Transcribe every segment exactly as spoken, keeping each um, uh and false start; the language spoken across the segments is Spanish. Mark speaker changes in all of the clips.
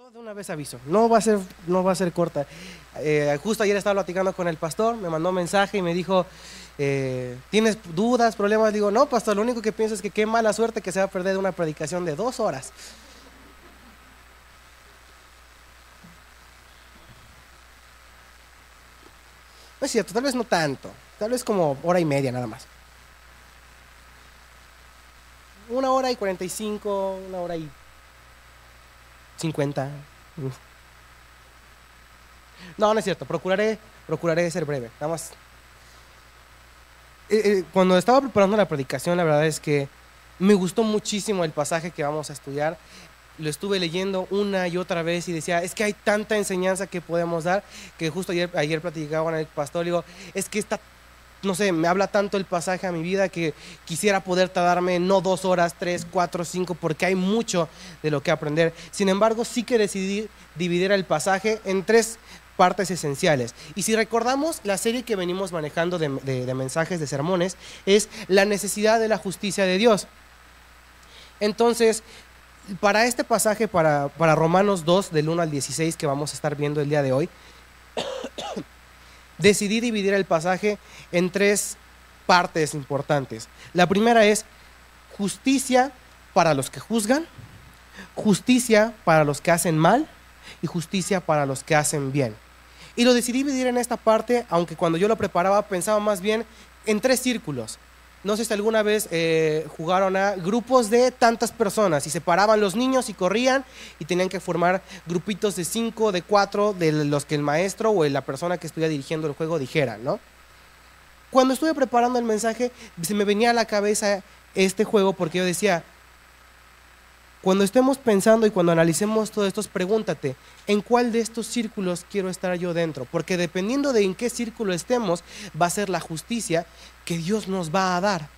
Speaker 1: Yo de una vez aviso, no va a ser, no va a ser corta. Eh, justo ayer estaba platicando con el pastor, me mandó un mensaje y me dijo, eh, ¿tienes dudas, problemas? Digo, no, pastor, lo único que pienso es que qué mala suerte que se va a perder una predicación de dos horas. No es cierto, tal vez no tanto, tal vez como hora y media nada más. Una hora y cuarenta y cinco, una hora y cincuenta. No, no es cierto, procuraré, procuraré ser breve. Nada más. Eh, eh, cuando estaba preparando la predicación, la verdad es que me gustó muchísimo el pasaje que vamos a estudiar. Lo estuve leyendo una y otra vez y decía, es que hay tanta enseñanza que podemos dar, que justo ayer, ayer platicaba con el pastor, digo, es que está, no sé, me habla tanto el pasaje a mi vida que quisiera poder tardarme no dos horas, tres, cuatro, cinco, porque hay mucho de lo que aprender. Sin embargo, sí que decidí dividir el pasaje en tres partes esenciales. Y si recordamos, la serie que venimos manejando de, de, de mensajes, de sermones, es la necesidad de la justicia de Dios. Entonces, para este pasaje, para, para Romanos dos, del uno al dieciséis, que vamos a estar viendo el día de hoy, decidí dividir el pasaje en tres partes importantes. La primera es justicia para los que juzgan, justicia para los que hacen mal y justicia para los que hacen bien. Y lo decidí dividir en esta parte, aunque cuando yo lo preparaba pensaba más bien en tres círculos. No sé si alguna vez eh, jugaron a grupos de tantas personas y se paraban los niños y corrían y tenían que formar grupitos de cinco, de cuatro, de los que el maestro o la persona que estuviera dirigiendo el juego dijera, ¿no? Cuando estuve preparando el mensaje, se me venía a la cabeza este juego porque yo decía, cuando estemos pensando y cuando analicemos todo esto, pregúntate, ¿en cuál de estos círculos quiero estar yo dentro? Porque dependiendo de en qué círculo estemos, va a ser la justicia que Dios nos va a dar.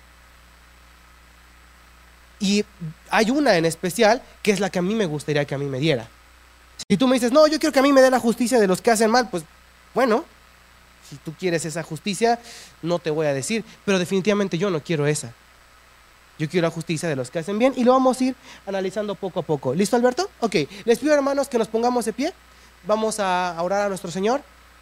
Speaker 1: Y hay una en especial que es la que a mí me gustaría que a mí me diera. Si tú me dices, no, yo quiero que a mí me dé la justicia de los que hacen mal, pues bueno, si tú quieres esa justicia, no te voy a decir, pero definitivamente yo no quiero esa. Yo quiero la justicia de los que hacen bien y lo vamos a ir analizando poco a poco. ¿Listo, Alberto? Ok, les pido, hermanos, que nos pongamos de pie. Vamos a orar a nuestro Señor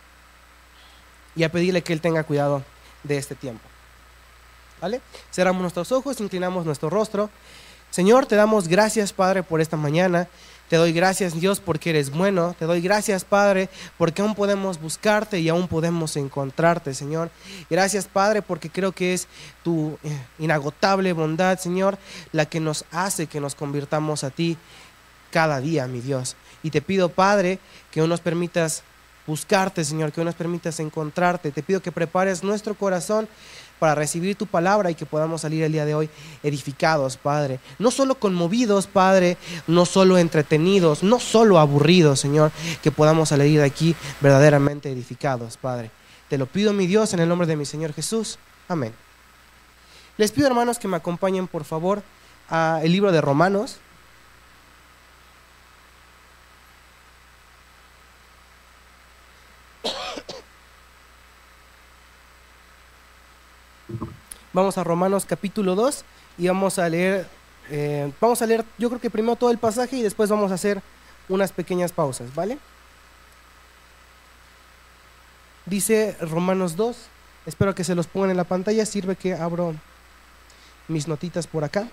Speaker 1: y a pedirle que Él tenga cuidado de este tiempo. ¿Vale? Cerramos nuestros ojos, inclinamos nuestro rostro. Señor, te damos gracias, Padre, por esta mañana. Te doy gracias, Dios, porque eres bueno. Te doy gracias, Padre, porque aún podemos buscarte y aún podemos encontrarte, Señor. Gracias, Padre, porque creo que es tu inagotable bondad, Señor, la que nos hace que nos convirtamos a ti cada día, mi Dios. Y te pido, Padre, que aún nos permitas buscarte, Señor, que aún nos permitas encontrarte. Te pido que prepares nuestro corazón para recibir tu palabra y que podamos salir el día de hoy edificados, Padre. No solo conmovidos, Padre, no solo entretenidos, no solo aburridos, Señor, que podamos salir de aquí verdaderamente edificados, Padre. Te lo pido, mi Dios, en el nombre de mi Señor Jesús. Amén. Les pido, hermanos, que me acompañen, por favor, al libro de Romanos. Vamos a Romanos capítulo dos y vamos a leer, eh, vamos a leer yo creo que primero todo el pasaje y después vamos a hacer unas pequeñas pausas, ¿vale? Dice Romanos dos, espero que se los pongan en la pantalla, sirve que abro mis notitas por acá.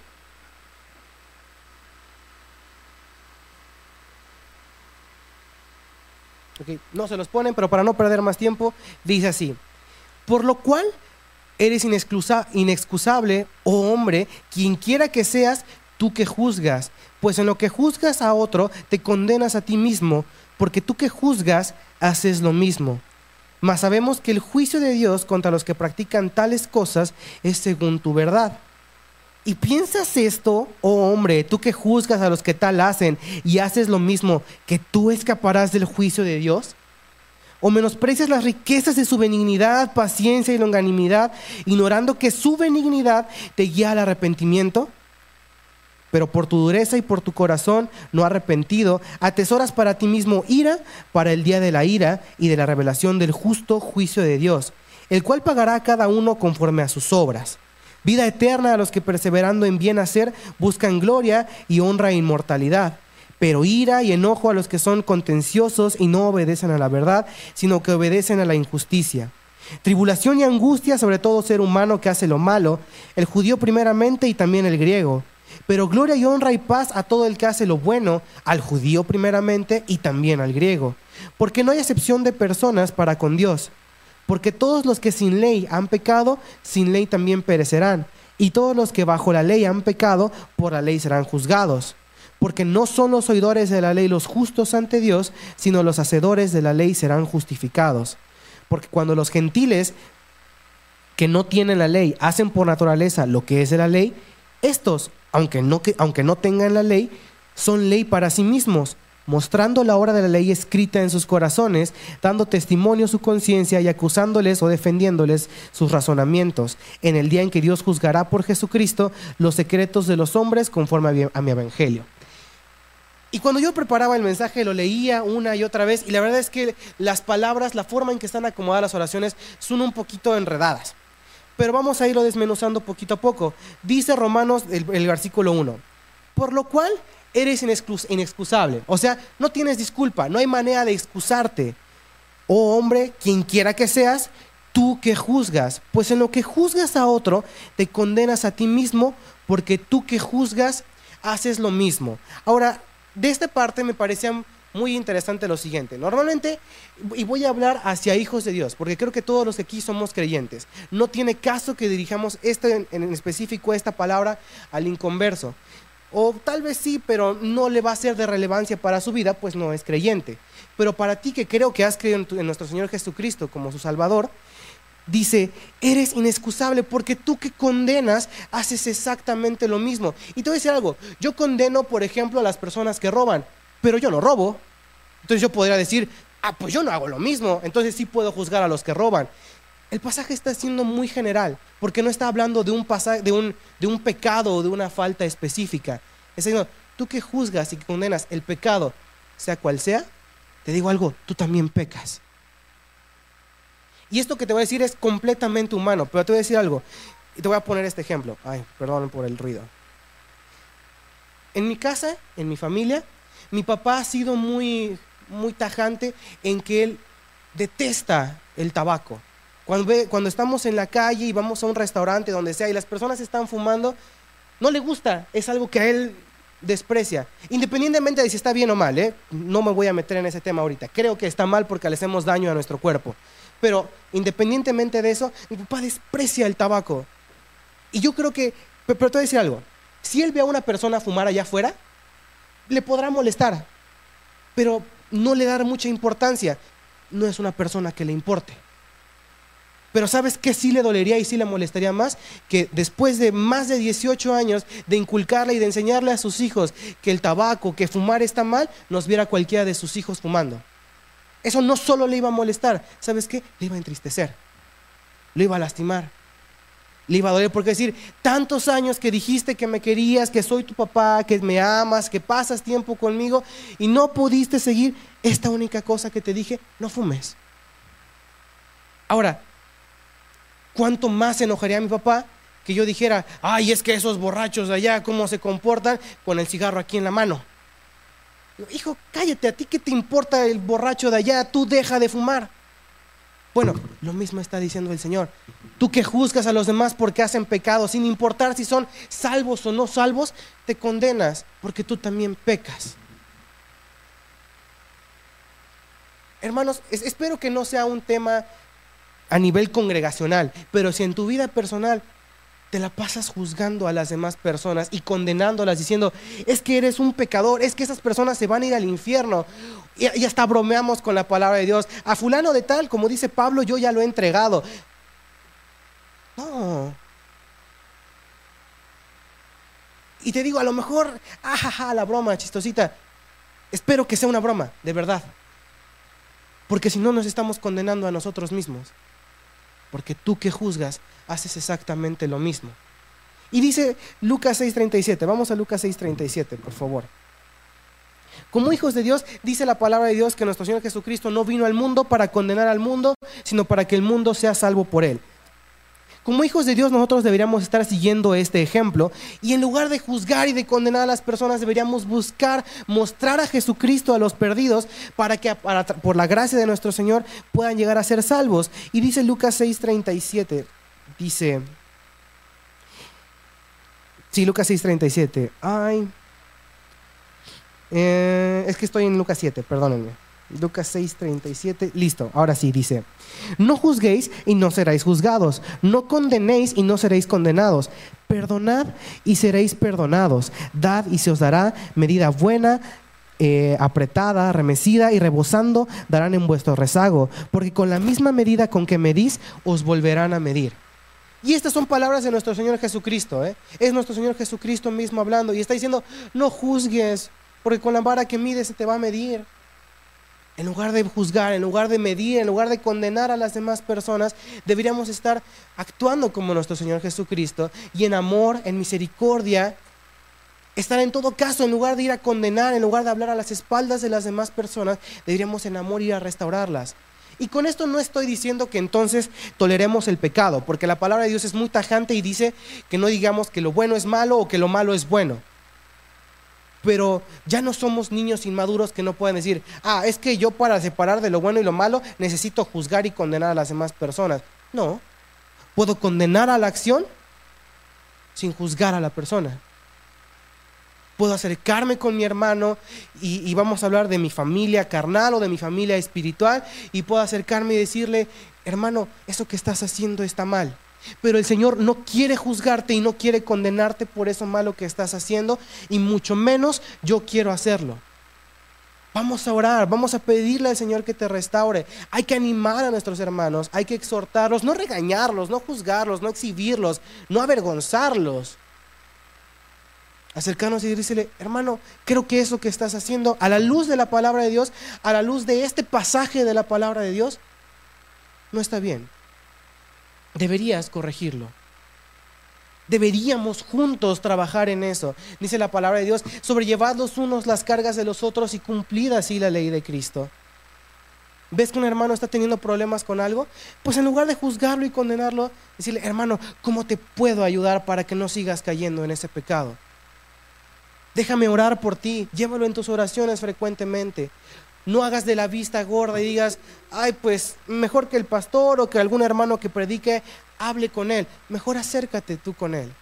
Speaker 1: Okay, no se los ponen, pero para no perder más tiempo, dice así: por lo cual eres inexcusable, oh hombre, quien quiera que seas, tú que juzgas, pues en lo que juzgas a otro, te condenas a ti mismo, porque tú que juzgas, haces lo mismo. Mas sabemos que el juicio de Dios contra los que practican tales cosas es según tu verdad. ¿Y piensas esto, oh hombre, tú que juzgas a los que tal hacen y haces lo mismo, que tú escaparás del juicio de Dios? ¿O menosprecias las riquezas de su benignidad, paciencia y longanimidad, ignorando que su benignidad te guía al arrepentimiento? Pero por tu dureza y por tu corazón no arrepentido, atesoras para ti mismo ira para el día de la ira y de la revelación del justo juicio de Dios, el cual pagará a cada uno conforme a sus obras. Vida eterna a los que perseverando en bien hacer buscan gloria y honra e inmortalidad, pero ira y enojo a los que son contenciosos y no obedecen a la verdad, sino que obedecen a la injusticia. Tribulación y angustia sobre todo ser humano que hace lo malo, el judío primeramente y también el griego. Pero gloria y honra y paz a todo el que hace lo bueno, al judío primeramente y también al griego. Porque no hay excepción de personas para con Dios. Porque todos los que sin ley han pecado, sin ley también perecerán. Y todos los que bajo la ley han pecado, por la ley serán juzgados. Porque no son los oidores de la ley los justos ante Dios, sino los hacedores de la ley serán justificados. Porque cuando los gentiles que no tienen la ley hacen por naturaleza lo que es de la ley, estos, aunque no, que, aunque no tengan la ley, son ley para sí mismos, mostrando la obra de la ley escrita en sus corazones, dando testimonio a su conciencia y acusándoles o defendiéndoles sus razonamientos, en el día en que Dios juzgará por Jesucristo los secretos de los hombres conforme a mi, a mi evangelio. Y cuando yo preparaba el mensaje lo leía una y otra vez, y la verdad es que las palabras, la forma en que están acomodadas las oraciones son un poquito enredadas, pero vamos a irlo desmenuzando poquito a poco. Dice Romanos, el, el versículo uno, por lo cual eres inexcus- inexcusable, o sea, no tienes disculpa, no hay manera de excusarte. Oh hombre, quien quiera que seas, tú que juzgas, pues en lo que juzgas a otro, te condenas a ti mismo, porque tú que juzgas, haces lo mismo. Ahora, de esta parte me parecía muy interesante lo siguiente. Normalmente, y voy a hablar hacia hijos de Dios, porque creo que todos los que aquí somos creyentes. No tiene caso que dirijamos este, en, en específico esta palabra al inconverso. O tal vez sí, pero no le va a ser de relevancia para su vida, pues no es creyente. Pero para ti que creo que has creído en, tu, en nuestro Señor Jesucristo como su Salvador, dice, eres inexcusable porque tú que condenas haces exactamente lo mismo. Y te voy a decir algo, yo condeno, por ejemplo, a las personas que roban, pero yo no robo. Entonces yo podría decir, ah, pues yo no hago lo mismo, entonces sí puedo juzgar a los que roban. El pasaje está siendo muy general, porque no está hablando de un, pasaje, de un, de un pecado o de una falta específica. Es decir, tú que juzgas y que condenas el pecado, sea cual sea, te digo algo, tú también pecas. Y esto que te voy a decir es completamente humano, pero te voy a decir algo, y te voy a poner este ejemplo. Ay, perdón por el ruido. En mi casa, en mi familia, mi papá ha sido muy, muy tajante en que él detesta el tabaco. Cuando, ve, cuando estamos en la calle y vamos a un restaurante, donde sea, y las personas están fumando, no le gusta, es algo que a él desprecia, independientemente de si está bien o mal, ¿eh? No me voy a meter en ese tema ahorita. Creo que está mal porque le hacemos daño a nuestro cuerpo. Pero independientemente de eso, mi papá desprecia el tabaco. Y yo creo que, pero te voy a decir algo, si él ve a una persona fumar allá afuera, le podrá molestar, pero no le dará mucha importancia. No es una persona que le importe. Pero ¿sabes qué sí le dolería y sí le molestaría más? Que después de más de dieciocho años de inculcarle y de enseñarle a sus hijos que el tabaco, que fumar está mal, nos viera cualquiera de sus hijos fumando. Eso no solo le iba a molestar, ¿sabes qué? Le iba a entristecer, lo iba a lastimar, le iba a doler, porque decir, tantos años que dijiste que me querías, que soy tu papá, que me amas, que pasas tiempo conmigo y no pudiste seguir esta única cosa que te dije, no fumes. Ahora, ¿cuánto más se enojaría mi papá que yo dijera, ay, es que esos borrachos de allá, cómo se comportan con el cigarro aquí en la mano? Hijo, cállate, ¿a ti qué te importa el borracho de allá? Tú deja de fumar. Bueno, lo mismo está diciendo el Señor. Tú que juzgas a los demás porque hacen pecado, sin importar si son salvos o no salvos, te condenas porque tú también pecas. Hermanos, es, espero que no sea un tema a nivel congregacional, pero si en tu vida personal te la pasas juzgando a las demás personas y condenándolas, diciendo, es que eres un pecador, es que esas personas se van a ir al infierno, y, y hasta bromeamos con la palabra de Dios, a fulano de tal, como dice Pablo, yo ya lo he entregado. No. Y te digo, a lo mejor, ajaja, la broma chistosita, espero que sea una broma, de verdad, porque si no nos estamos condenando a nosotros mismos. Porque tú que juzgas, haces exactamente lo mismo. Y dice Lucas seis treinta y siete, vamos a Lucas seis treinta y siete, por favor. Como hijos de Dios, dice la palabra de Dios que nuestro Señor Jesucristo no vino al mundo para condenar al mundo, sino para que el mundo sea salvo por él. Como hijos de Dios nosotros deberíamos estar siguiendo este ejemplo y en lugar de juzgar y de condenar a las personas deberíamos buscar mostrar a Jesucristo a los perdidos para que para, por la gracia de nuestro Señor puedan llegar a ser salvos. Y dice Lucas seis treinta y siete, dice, sí, Lucas seis treinta y siete, ay, eh, es que estoy en Lucas siete, perdónenme. Lucas seis treinta y siete, listo, ahora sí, dice: no juzguéis y no seréis juzgados, no condenéis y no seréis condenados, perdonad y seréis perdonados, dad y se os dará, medida buena, eh, apretada, remecida y rebosando darán en vuestro rezago, porque con la misma medida con que medís os volverán a medir. Y estas son palabras de nuestro Señor Jesucristo, ¿eh? Es nuestro Señor Jesucristo mismo hablando y está diciendo: no juzgues, porque con la vara que mides se te va a medir. En lugar de juzgar, en lugar de medir, en lugar de condenar a las demás personas, deberíamos estar actuando como nuestro Señor Jesucristo y en amor, en misericordia, estar en todo caso, en lugar de ir a condenar, en lugar de hablar a las espaldas de las demás personas, deberíamos en amor ir a restaurarlas. Y con esto no estoy diciendo que entonces toleremos el pecado, porque la palabra de Dios es muy tajante y dice que no digamos que lo bueno es malo o que lo malo es bueno. Pero ya no somos niños inmaduros que no pueden decir: ah, es que yo para separar de lo bueno y lo malo necesito juzgar y condenar a las demás personas. No, puedo condenar a la acción sin juzgar a la persona. Puedo acercarme con mi hermano y, y vamos a hablar de mi familia carnal o de mi familia espiritual y puedo acercarme y decirle: hermano, eso que estás haciendo está mal. Pero el Señor no quiere juzgarte y no quiere condenarte por eso malo que estás haciendo, y mucho menos yo quiero hacerlo. Vamos a orar, vamos a pedirle al Señor que te restaure. Hay que animar a nuestros hermanos, hay que exhortarlos, no regañarlos, no juzgarlos, no exhibirlos, no avergonzarlos. Acercarnos y decirle: hermano, creo que eso que estás haciendo, a la luz de la palabra de Dios, a la luz de este pasaje de la palabra de Dios, no está bien. Deberías corregirlo. Deberíamos juntos trabajar en eso. Dice la palabra de Dios: sobrellevad los unos las cargas de los otros y cumplid así la ley de Cristo. ¿Ves que un hermano está teniendo problemas con algo? Pues en lugar de juzgarlo y condenarlo, decirle: hermano, ¿cómo te puedo ayudar para que no sigas cayendo en ese pecado? Déjame orar por ti. Llévalo en tus oraciones frecuentemente. No hagas de la vista gorda y digas: ay, pues mejor que el pastor o que algún hermano que predique hable con él. Mejor acércate tú con él.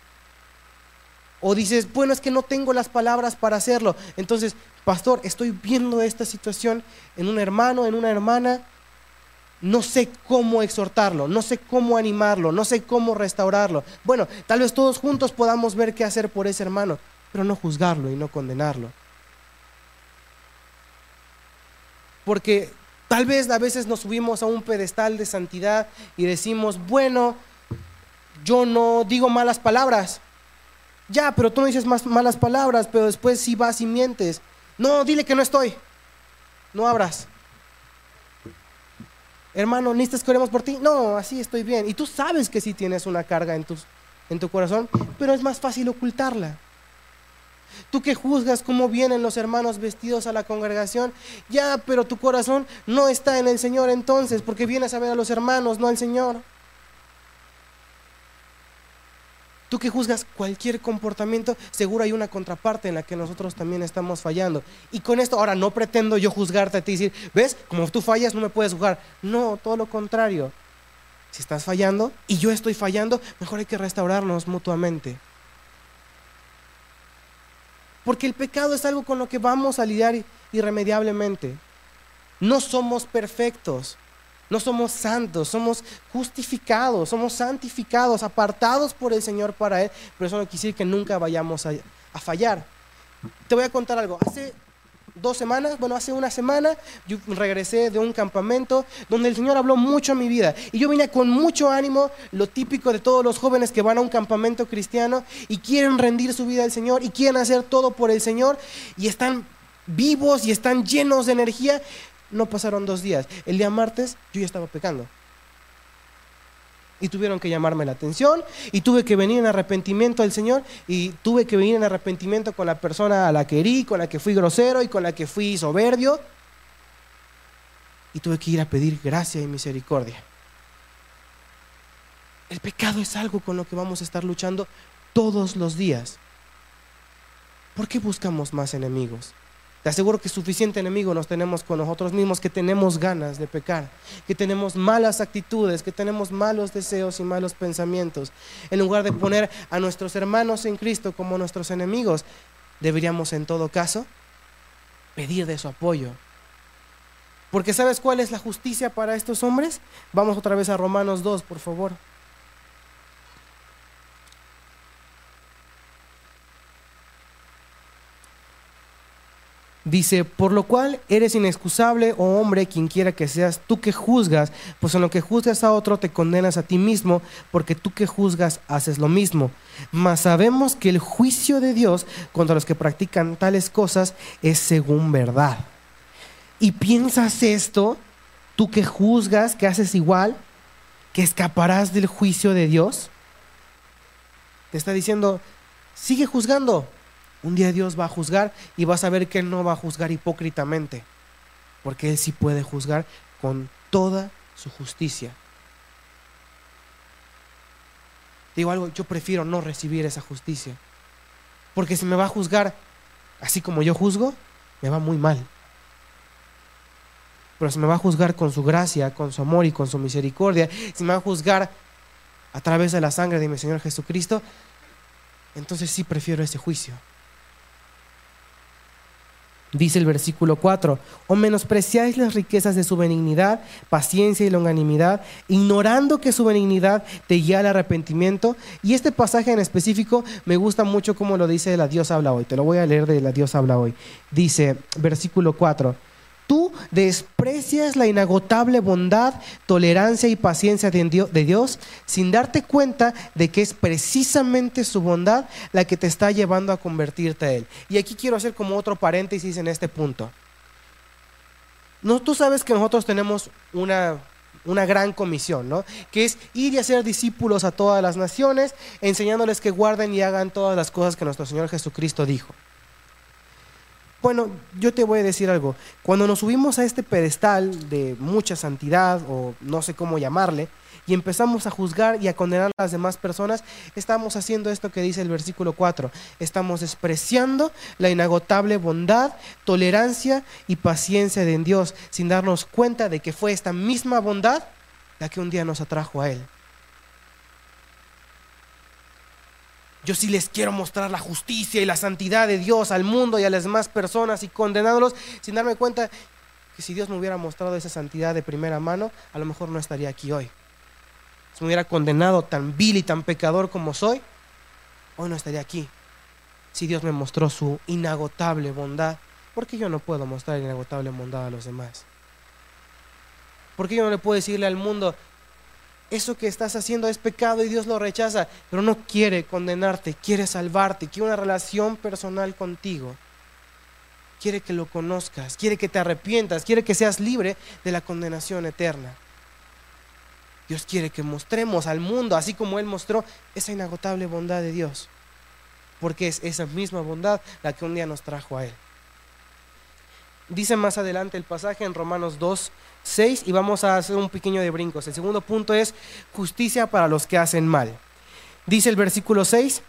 Speaker 1: O dices: bueno, es que no tengo las palabras para hacerlo. Entonces: pastor, estoy viendo esta situación en un hermano, en una hermana. No sé cómo exhortarlo, no sé cómo animarlo, no sé cómo restaurarlo. Bueno, tal vez todos juntos podamos ver qué hacer por ese hermano, pero no juzgarlo y no condenarlo. Porque tal vez a veces nos subimos a un pedestal de santidad y decimos: bueno, yo no digo malas palabras. Ya, pero tú no dices más malas palabras, pero después sí vas y mientes. No, dile que no estoy. No abras. Hermano, ¿necesitas que oremos por ti? No, así estoy bien. Y tú sabes que sí tienes una carga en, tus, en tu corazón, pero es más fácil ocultarla. Tú que juzgas cómo vienen los hermanos vestidos a la congregación, ya, pero tu corazón no está en el Señor entonces, porque vienes a ver a los hermanos, no al Señor. Tú que juzgas cualquier comportamiento, seguro hay una contraparte en la que nosotros también estamos fallando. Y con esto, ahora no pretendo yo juzgarte a ti y decir: ¿ves? Como tú fallas no me puedes juzgar. No, todo lo contrario. Si estás fallando y yo estoy fallando, mejor hay que restaurarnos mutuamente. Porque el pecado es algo con lo que vamos a lidiar irremediablemente. No somos perfectos, no somos santos, somos justificados, somos santificados, apartados por el Señor para Él, pero eso no quiere decir que nunca vayamos a, a fallar. Te voy a contar algo. Hace dos semanas, bueno, hace una semana, yo regresé de un campamento donde el Señor habló mucho a mi vida. Y yo vine con mucho ánimo, lo típico de todos los jóvenes que van a un campamento cristiano y quieren rendir su vida al Señor y quieren hacer todo por el Señor y están vivos y están llenos de energía. No pasaron dos días. El día martes yo ya estaba pecando. Y tuvieron que llamarme la atención y tuve que venir en arrepentimiento al Señor y tuve que venir en arrepentimiento con la persona a la que herí, con la que fui grosero y con la que fui soberbio, y tuve que ir a pedir gracia y misericordia. El pecado es algo con lo que vamos a estar luchando todos los días. ¿Por qué buscamos más enemigos? Te aseguro que suficiente enemigo nos tenemos con nosotros mismos, que tenemos ganas de pecar, que tenemos malas actitudes, que tenemos malos deseos y malos pensamientos. En lugar de poner a nuestros hermanos en Cristo como nuestros enemigos, deberíamos en todo caso pedir de su apoyo. Porque ¿sabes cuál es la justicia para estos hombres? Vamos otra vez a Romanos dos, por favor. Dice, por lo cual eres inexcusable, oh hombre, quien quiera que seas, tú que juzgas, pues en lo que juzgas a otro te condenas a ti mismo, porque tú que juzgas haces lo mismo. Mas sabemos que el juicio de Dios contra los que practican tales cosas es según verdad. ¿Y piensas esto, tú que juzgas, que haces igual, que escaparás del juicio de Dios? Te está diciendo, sigue juzgando. Un día Dios va a juzgar y vas a ver que Él no va a juzgar hipócritamente, porque Él sí puede juzgar con toda su justicia. Te digo algo, yo prefiero no recibir esa justicia, porque si me va a juzgar así como yo juzgo, me va muy mal. Pero si me va a juzgar con su gracia, con su amor y con su misericordia, si me va a juzgar a través de la sangre de mi Señor Jesucristo, entonces sí prefiero ese juicio. Dice el versículo cuatro, o menospreciáis las riquezas de su benignidad, paciencia y longanimidad, ignorando que su benignidad te guía al arrepentimiento. Y este pasaje en específico me gusta mucho como lo dice la Dios habla hoy. Te lo voy a leer de la Dios habla hoy. Dice, versículo cuatro, tú desprecias la inagotable bondad, tolerancia y paciencia de Dios sin darte cuenta de que es precisamente su bondad la que te está llevando a convertirte a Él. Y aquí quiero hacer como otro paréntesis en este punto. No, tú sabes que nosotros tenemos una, una gran comisión, ¿no? Que es ir y hacer discípulos a todas las naciones, enseñándoles que guarden y hagan todas las cosas que nuestro Señor Jesucristo dijo. Bueno, yo te voy a decir algo. Cuando nos subimos a este pedestal de mucha santidad, o no sé cómo llamarle, y empezamos a juzgar y a condenar a las demás personas, estamos haciendo esto que dice el versículo cuatro. Estamos despreciando la inagotable bondad, tolerancia y paciencia de Dios, sin darnos cuenta de que fue esta misma bondad la que un día nos atrajo a Él. Yo sí les quiero mostrar la justicia y la santidad de Dios al mundo y a las demás personas y condenándolos sin darme cuenta que si Dios me hubiera mostrado esa santidad de primera mano, a lo mejor no estaría aquí hoy. Si me hubiera condenado tan vil y tan pecador como soy, hoy no estaría aquí. Si Dios me mostró su inagotable bondad, ¿por qué yo no puedo mostrar inagotable bondad a los demás? ¿Por qué yo no le puedo decirle al mundo, eso que estás haciendo es pecado y Dios lo rechaza, pero no quiere condenarte, quiere salvarte, quiere una relación personal contigo? Quiere que lo conozcas, quiere que te arrepientas, quiere que seas libre de la condenación eterna. Dios quiere que mostremos al mundo, así como Él mostró esa inagotable bondad de Dios, porque es esa misma bondad la que un día nos trajo a Él. Dice más adelante el pasaje en Romanos dos, seis, y vamos a hacer un pequeño de brincos. El segundo punto es justicia para los que hacen mal. Dice el versículo seis,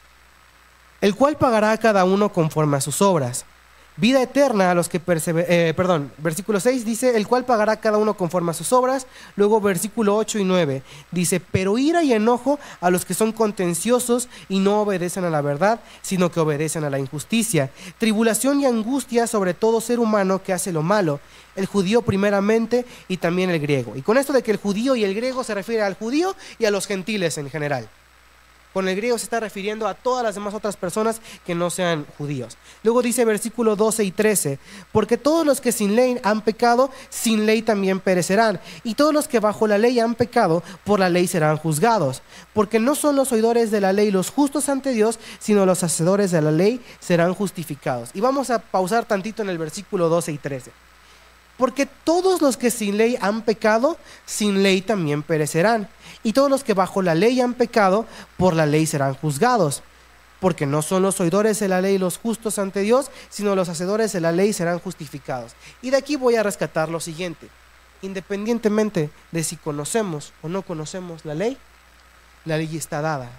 Speaker 1: el cual pagará a cada uno conforme a sus obras. Vida eterna a los que perseveran, eh, perdón, versículo seis dice, el cual pagará a cada uno conforme a sus obras. Luego versículo ocho y nueve dice, pero ira y enojo a los que son contenciosos y no obedecen a la verdad, sino que obedecen a la injusticia. Tribulación y angustia sobre todo ser humano que hace lo malo, el judío primeramente y también el griego. Y con esto de que el judío y el griego se refiere al judío y a los gentiles en general. Con el griego se está refiriendo a todas las demás otras personas que no sean judíos. Luego dice versículo doce y trece, porque todos los que sin ley han pecado, sin ley también perecerán, y todos los que bajo la ley han pecado, por la ley serán juzgados. Porque no son los oidores de la ley los justos ante Dios, sino los hacedores de la ley serán justificados. Y vamos a pausar tantito en el versículo doce y trece. Porque todos los que sin ley han pecado, sin ley también perecerán. Y todos los que bajo la ley han pecado, por la ley serán juzgados. Porque no son los oidores de la ley los justos ante Dios, sino los hacedores de la ley serán justificados. Y de aquí voy a rescatar lo siguiente. Independientemente de si conocemos o no conocemos la ley, La ley está dada.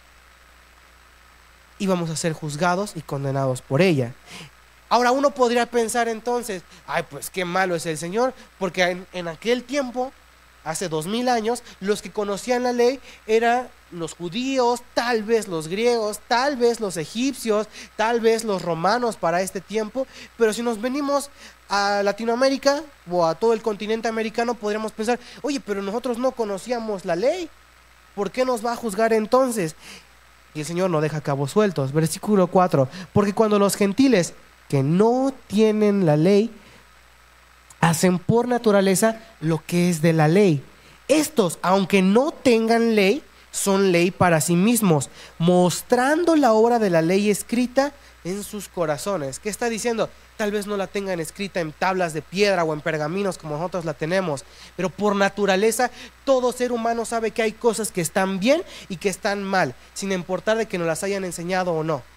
Speaker 1: Y vamos a ser juzgados y condenados por ella. Ahora uno podría pensar entonces, ay, pues qué malo es el Señor, porque en, en aquel tiempo, hace dos mil años, los que conocían la ley eran los judíos, tal vez los griegos, tal vez los egipcios, tal vez los romanos para este tiempo. Pero si nos venimos a Latinoamérica o a todo el continente americano, podríamos pensar, oye, pero nosotros no conocíamos la ley, ¿por qué nos va a juzgar entonces? Y el Señor no deja cabos sueltos. Versículo cuatro, porque cuando los gentiles que no tienen la ley hacen por naturaleza lo que es de la ley, estos, aunque no tengan ley, son ley para sí mismos, mostrando la obra de la ley escrita en sus corazones. ¿Qué está diciendo? Tal vez no la tengan escrita en tablas de piedra o en pergaminos como nosotros la tenemos, pero por naturaleza todo ser humano sabe que hay cosas que están bien y que están mal, sin importar de que nos las hayan enseñado o no.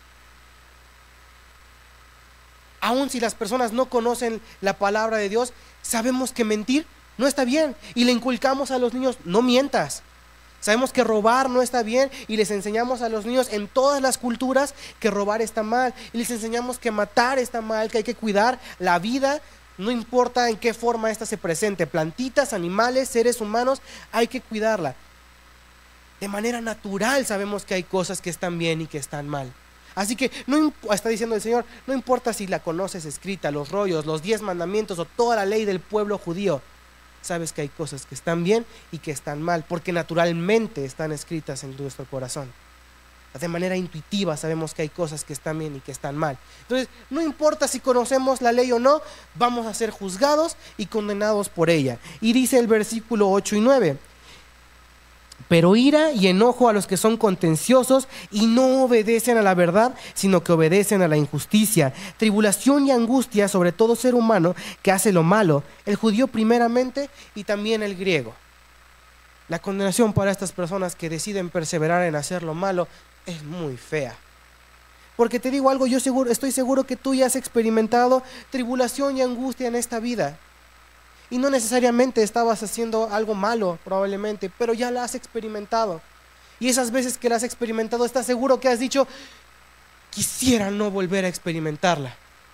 Speaker 1: Aun si las personas no conocen la palabra de Dios, sabemos que mentir no está bien y le inculcamos a los niños, no mientas. Sabemos que robar no está bien y les enseñamos a los niños en todas las culturas que robar está mal. Y les enseñamos que matar está mal, que hay que cuidar la vida, no importa en qué forma ésta se presente. Plantitas, animales, seres humanos, hay que cuidarla. De manera natural sabemos que hay cosas que están bien y que están mal. Así que, no, está diciendo el Señor, no importa si la conoces escrita, los rollos, los diez mandamientos o toda la ley del pueblo judío. Sabes que hay cosas que están bien y que están mal, porque naturalmente están escritas en nuestro corazón. De manera intuitiva sabemos que hay cosas que están bien y que están mal. Entonces, no importa si conocemos la ley o no, vamos a ser juzgados y condenados por ella. Y dice el versículo ocho y nueve, pero ira y enojo a los que son contenciosos y no obedecen a la verdad, sino que obedecen a la injusticia. Tribulación y angustia sobre todo ser humano que hace lo malo, el judío primeramente y también el griego. La condenación para estas personas que deciden perseverar en hacer lo malo es muy fea. Porque te digo algo, yo seguro, estoy seguro que tú ya has experimentado tribulación y angustia en esta vida. Y no necesariamente estabas haciendo algo malo, probablemente, pero ya la has experimentado. Y esas veces que la has experimentado, estás seguro que has dicho, quisiera no volver a experimentarla.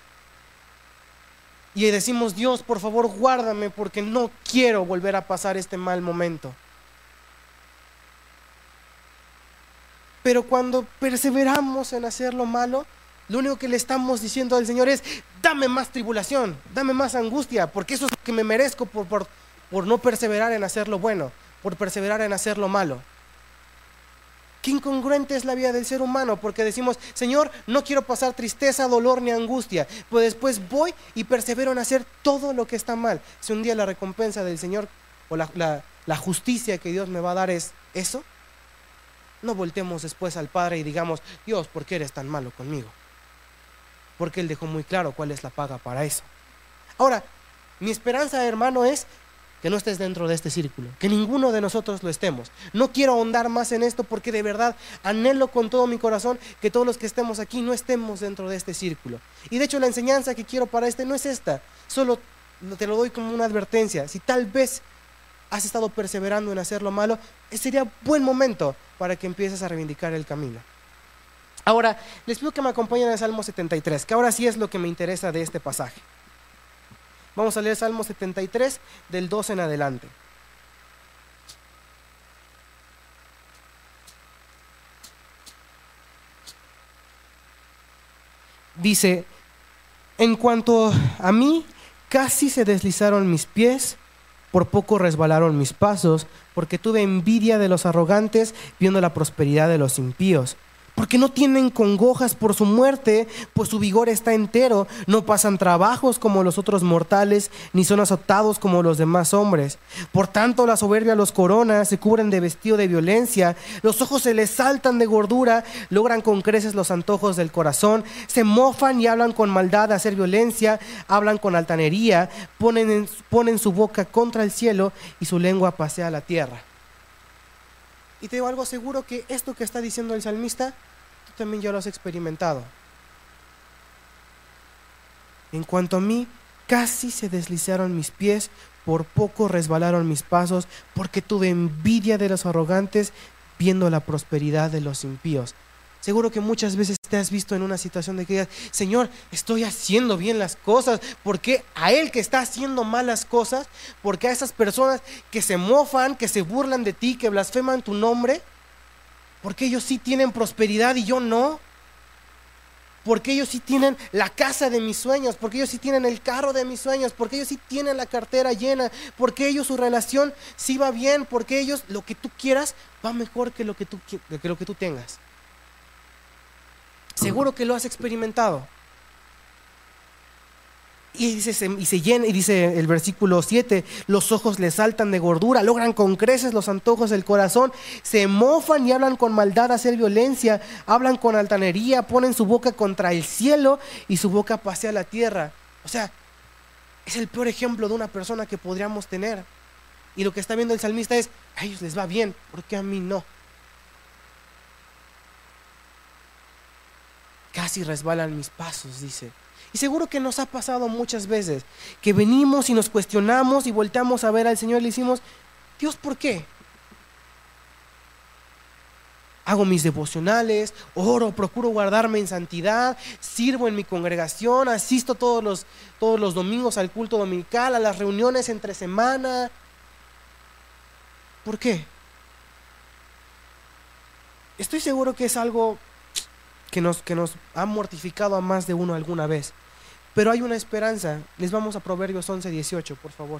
Speaker 1: Y decimos, Dios, por favor, guárdame porque no quiero volver a pasar este mal momento. Pero cuando perseveramos en hacer lo malo, lo único que le estamos diciendo al Señor es, dame más tribulación, dame más angustia, porque eso es lo que me merezco por, por, por no perseverar en hacer lo bueno, por perseverar en hacer lo malo. Qué incongruente es la vida del ser humano, porque decimos, Señor, no quiero pasar tristeza, dolor ni angustia, pues después voy y persevero en hacer todo lo que está mal. Si un día la recompensa del Señor o la, la, la justicia que Dios me va a dar es eso, no voltemos después al Padre y digamos, Dios, ¿por qué eres tan malo conmigo? Porque Él dejó muy claro cuál es la paga para eso. Ahora, mi esperanza, hermano, es que no estés dentro de este círculo, que ninguno de nosotros lo estemos. No quiero ahondar más en esto porque de verdad anhelo con todo mi corazón que todos los que estemos aquí no estemos dentro de este círculo. Y de hecho la enseñanza que quiero para este no es esta, solo te lo doy como una advertencia. Si tal vez has estado perseverando en hacer lo malo, sería buen momento para que empieces a reivindicar el camino. Ahora, les pido que me acompañen al Salmo setenta y tres, que ahora sí es lo que me interesa de este pasaje. Vamos a leer Salmo setenta y tres, del dos en adelante. Dice, en cuanto a mí, casi se deslizaron mis pies, por poco resbalaron mis pasos, porque tuve envidia de los arrogantes, viendo la prosperidad de los impíos. Porque no tienen congojas por su muerte, pues su vigor está entero. No pasan trabajos como los otros mortales, ni son azotados como los demás hombres. Por tanto, la soberbia los corona, se cubren de vestido de violencia. Los ojos se les saltan de gordura, logran con creces los antojos del corazón. Se mofan y hablan con maldad de hacer violencia, hablan con altanería, ponen, en, ponen su boca contra el cielo y su lengua pasea la tierra. Y te digo algo seguro, que esto que está diciendo el salmista, tú también ya lo has experimentado. En cuanto a mí, casi se deslizaron mis pies, por poco resbalaron mis pasos, porque tuve envidia de los arrogantes, viendo la prosperidad de los impíos. Seguro que muchas veces te has visto en una situación de que digas, Señor, estoy haciendo bien las cosas. ¿Por qué a él que está haciendo malas cosas? ¿Por qué a esas personas que se mofan, que se burlan de ti, que blasfeman tu nombre? ¿Por qué ellos sí tienen prosperidad y yo no? ¿Por qué ellos sí tienen la casa de mis sueños? ¿Por qué ellos sí tienen el carro de mis sueños? ¿Por qué ellos sí tienen la cartera llena? ¿Por qué ellos su relación sí va bien? ¿Por qué ellos lo que tú quieras va mejor que lo que tú, que lo que tú tengas? Seguro que lo has experimentado. Y dice, se, y se llena, y dice el versículo siete, los ojos le saltan de gordura, logran con creces los antojos del corazón, se mofan y hablan con maldad a hacer violencia, hablan con altanería, ponen su boca contra el cielo y su boca pasea la tierra. O sea, es el peor ejemplo de una persona que podríamos tener. Y lo que está viendo el salmista es, a ellos les va bien, ¿por qué a mí no? Casi resbalan mis pasos, dice. Y seguro que nos ha pasado muchas veces, que venimos y nos cuestionamos y volteamos a ver al Señor y le decimos, Dios, ¿por qué? Hago mis devocionales, oro, procuro guardarme en santidad, sirvo en mi congregación, asisto todos los, todos los domingos al culto dominical, a las reuniones entre semana. ¿Por qué? Estoy seguro que es algo que nos, que nos ha mortificado a más de uno alguna vez. Pero hay una esperanza. Les vamos a Proverbios once, dieciocho, por favor.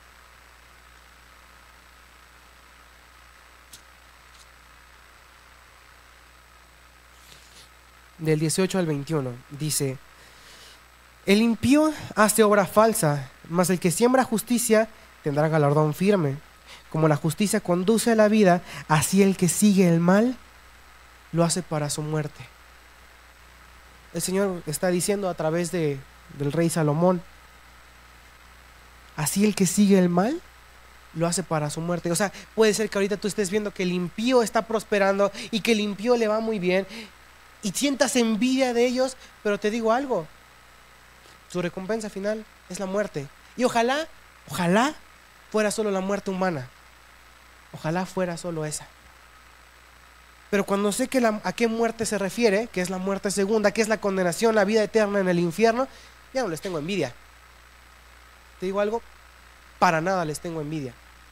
Speaker 1: Del dieciocho al veintiuno, dice, el impío hace obra falsa, mas el que siembra justicia tendrá galardón firme. Como la justicia conduce a la vida, así el que sigue el mal lo hace para su muerte. El Señor está diciendo a través de, del rey Salomón, así el que sigue el mal lo hace para su muerte. O sea, puede ser que ahorita tú estés viendo que el impío está prosperando y que el impío le va muy bien y sientas envidia de ellos, pero te digo algo, su recompensa final es la muerte. Y ojalá, ojalá fuera solo la muerte humana. Ojalá fuera solo esa. Pero cuando sé que la, a qué muerte se refiere, que es la muerte segunda, que es la condenación, la vida eterna en el infierno, ya no les tengo envidia. ¿Te digo algo? Para nada les tengo envidia.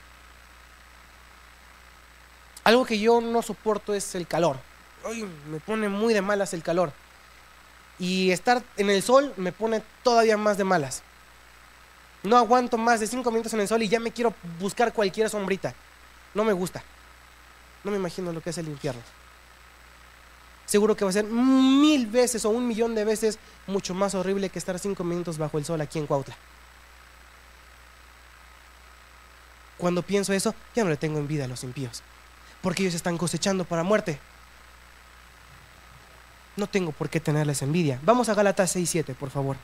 Speaker 1: Algo que yo no soporto es el calor. Ay, me pone muy de malas el calor. Y estar en el sol me pone todavía más de malas. No aguanto más de cinco minutos en el sol y ya me quiero buscar cualquier sombrita. No me gusta. No me imagino lo que es el infierno. Seguro que va a ser mil veces o un millón de veces mucho más horrible que estar cinco minutos bajo el sol aquí en Cuautla. Cuando pienso eso, ya no le tengo envidia a los impíos, porque ellos están cosechando para muerte. No tengo por qué tenerles envidia. Vamos a Gálatas seis siete, por favor.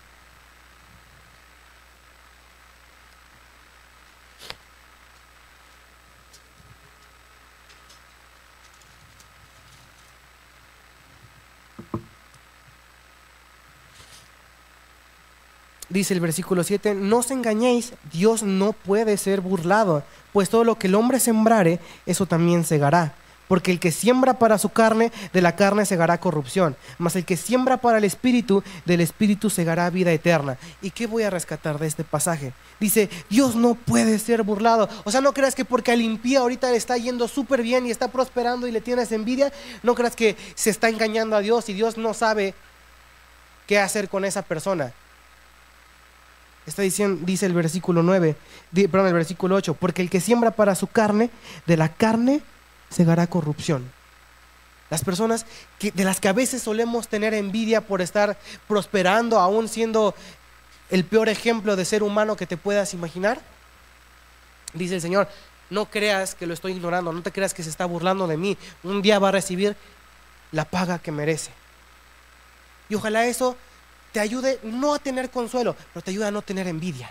Speaker 1: Dice el versículo siete, no os engañéis, Dios no puede ser burlado, pues todo lo que el hombre sembrare, eso también segará. Porque el que siembra para su carne, de la carne segará corrupción, mas el que siembra para el espíritu, del espíritu segará vida eterna. ¿Y qué voy a rescatar de este pasaje? Dice, Dios no puede ser burlado. O sea, no creas que porque al impío ahorita le está yendo súper bien y está prosperando y le tienes envidia, no creas que se está engañando a Dios y Dios no sabe qué hacer con esa persona. Está diciendo, dice el versículo nueve, di, perdón, el versículo ocho, porque el que siembra para su carne, de la carne segará corrupción. Las personas que, de las que a veces solemos tener envidia por estar prosperando, aún siendo el peor ejemplo de ser humano que te puedas imaginar, dice el Señor, no creas que lo estoy ignorando, no te creas que se está burlando de mí, un día va a recibir la paga que merece. Y ojalá eso te ayude no a tener consuelo, pero te ayuda a no tener envidia.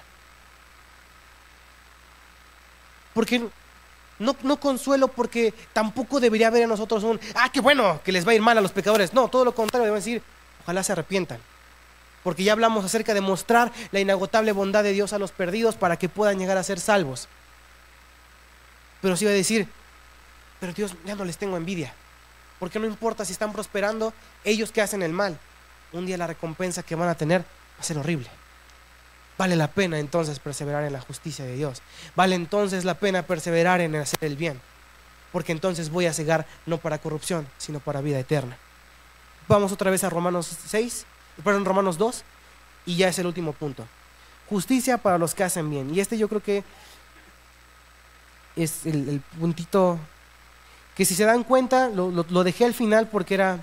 Speaker 1: Porque no, no consuelo porque tampoco debería haber en nosotros un, ah, qué bueno, que les va a ir mal a los pecadores. No, todo lo contrario, debemos decir, ojalá se arrepientan. Porque ya hablamos acerca de mostrar la inagotable bondad de Dios a los perdidos para que puedan llegar a ser salvos. Pero sí va a decir, Pero Dios, ya no les tengo envidia, porque no importa si están prosperando ellos que hacen el mal, un día la recompensa que van a tener va a ser horrible. Vale la pena entonces perseverar en la justicia de Dios. Vale entonces la pena perseverar en hacer el bien, porque entonces voy a cegar no para corrupción, sino para vida eterna. Vamos otra vez a Romanos seis, perdón, Romanos dos, y ya es el último punto. Justicia para los que hacen bien. Y este yo creo que es el, el puntito que, si se dan cuenta, lo, lo, lo dejé al final porque era